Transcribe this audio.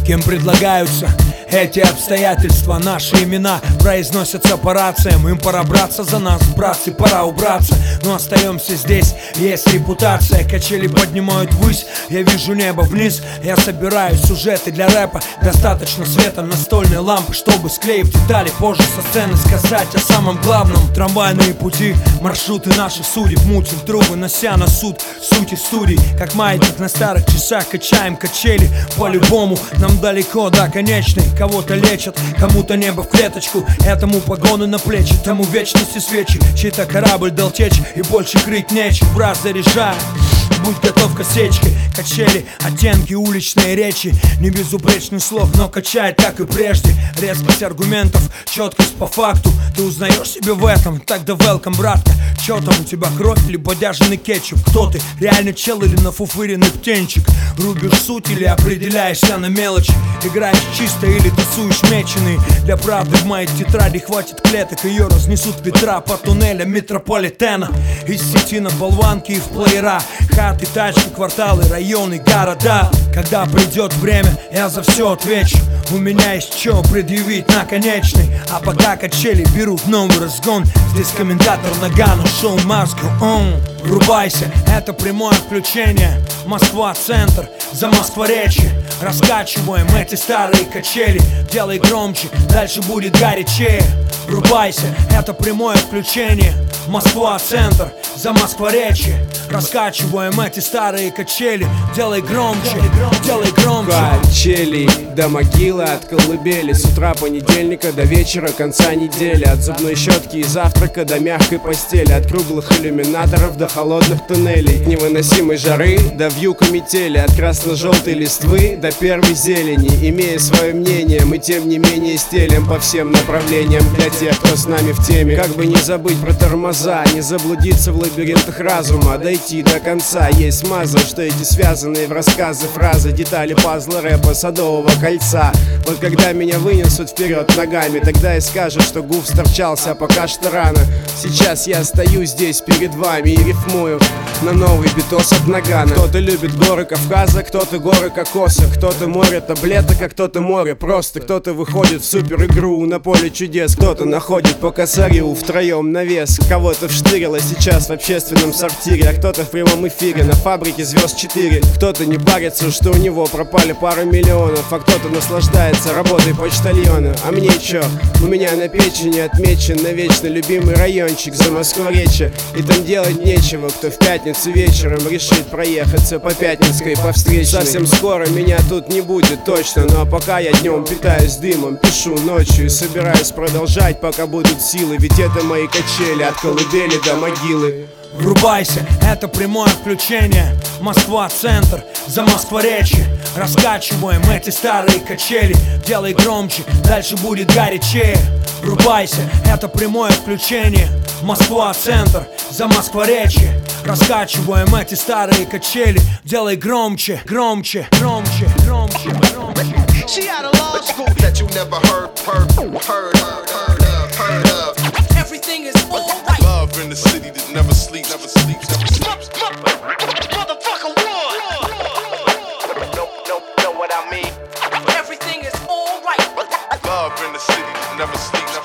Кем предлагаются эти обстоятельства, наши имена произносятся по рациям. Им пора браться за нас, братцы, пора убраться. Но остаемся здесь, есть репутация. Качели поднимают ввысь, я вижу небо вниз. Я собираю сюжеты для рэпа. Достаточно света настольной лампы, чтобы, склеив детали, позже со сцены сказать о самом главном. Трамвайные пути, маршруты наших судеб. Мутим трубы, нося на суд сути студий. Как маятник на старых часах, качаем качели. По-любому нам далеко до конечной. Кого-то лечат, кому-то небо в клеточку. Этому погоны на плечи, тому вечности свечи. Чей-то корабль дал течь, и больше крыть нечем. Брат, заряжай, будь готов к осечке. Качели, оттенки уличной речи. Не безупречных слов, но качает, как и прежде. Резкость аргументов, четкость по факту. Ты узнаешь себя в этом, тогда welcome, братка. Чё там у тебя, кровь или бодяжный кетчуп? Кто ты, реально чел или нафуфыренный птенчик? Рубишь суть или определяешься на мелочи? Играешь чисто или тусуешь меченый? Для правды в моей тетради хватит клеток. Ее разнесут ветра по туннелям метрополитена. Из сети на болванки и в плеера. Хаты, тачки, кварталы, районы, города. Когда придет время, я за все отвечу. У меня есть что предъявить на конечный. А пока качели берут новый разгон, здесь комментатор Нагано, шоу must go on. Врубайся, это прямое включение. Москва-центр, за Москворечье. Раскачиваем эти старые качели. Делай громче, дальше будет горячее. Врубайся, это прямое включение. Москва-центр, за Москворечье. Раскачиваем эти старые качели. Делай громче, делай громче. Качели до могилы, от колыбели. С утра понедельника до вечера конца недели. От зубной щетки и завтрака до мягкой постели. От круглых иллюминаторов до холодных туннелей. От невыносимой жары до вьюга метели. От красно-желтой листвы до первой зелени. Имея свое мнение, мы тем не менее стелем по всем направлениям. Для тех, кто с нами в теме. Как бы не забыть про тормоза, не заблудиться в лабиринтах разума, дойти до конца. Есть смаза, что эти связанные в рассказы фразы, детали пазла рэпа Садового кольца. Вот когда меня вынесут вперед ногами, тогда и скажут, что гуф сторчался, а пока что рано. Сейчас я стою здесь перед вами и рифмую на новый битос от Нагана. Кто-то любит горы Кавказа, кто-то горы Кокоса, кто-то море таблеток, а кто-то море просто. Кто-то выходит в супер игру на поле чудес, кто-то находит по косарю втроем навес. Кого-то вштырило сейчас в общественном сортире, а кто-то в прямом эфире на фабрике звезд 4. Кто-то не парится, что у него пропали пару миллионов, а кто-то наслаждается работой почтальона. А мне чё? У меня на печени отмечен навечно любимый райончик за Москворечье. И там делать нечего, кто в пятницу вечером решит проехаться по Пятницкой, по встречной. Совсем скоро меня тут не будет точно, но пока я днем питаюсь дымом, пишу ночью и собираюсь продолжать, пока будут силы. Ведь это мои качели от колыбели до могилы. Врубайся, это прямое включение. Москва-центр, за Москворечье. Раскачиваем эти старые качели. Делай громче, дальше будет горячее. Врубайся, это прямое включение. Москва-центр, за Москворечье. Раскачиваем эти старые качели. Делай громче, громче, громче, громче, громче. She out of law school that you never heard of. Everything is alright. Love in the city that never sleeps, never sleeps, never sleeps. Motherfucker, what? Know what I mean? Everything is alright. Love in the city that never sleeps.